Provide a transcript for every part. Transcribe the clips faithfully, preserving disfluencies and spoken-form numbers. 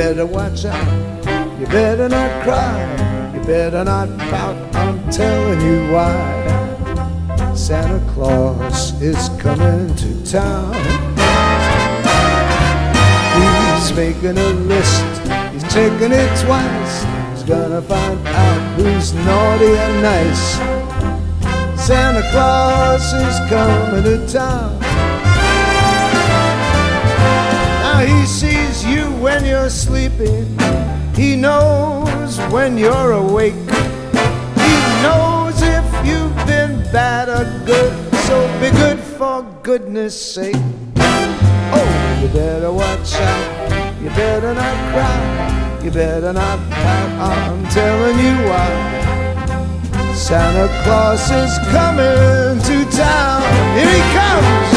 better watch out, you better not cry, you better not pout, I'm telling you why. Santa Claus is coming to town. He's making a list, he's checking it twice. He's gonna find out who's naughty and nice. Santa Claus is coming to town. Now he sees you when you're sleeping, he knows when you're awake, he knows if you've been bad or good, so be good for goodness sake. Oh, you better watch out, you better not cry, you better not pout, I'm telling you why. Santa Claus is coming to town. Here he comes!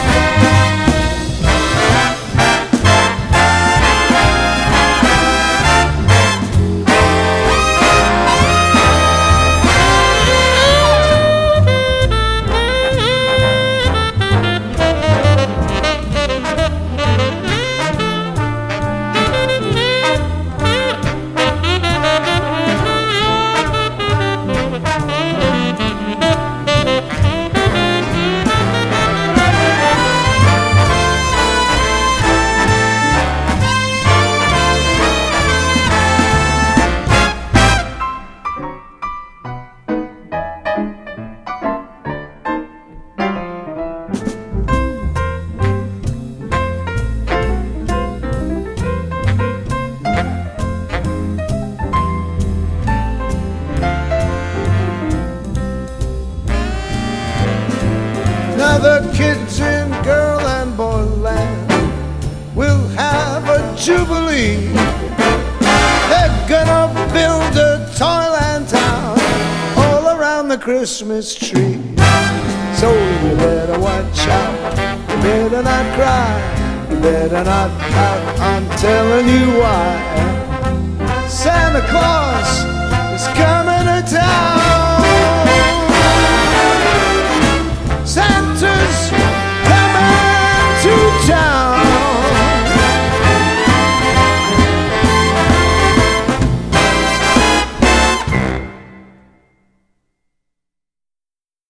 Now the kids in girl and boy land will have a jubilee. They're gonna build a toyland town all around the Christmas tree. So you better watch out, you better not cry, you better not pout, I'm telling you why. Santa Claus is coming to town.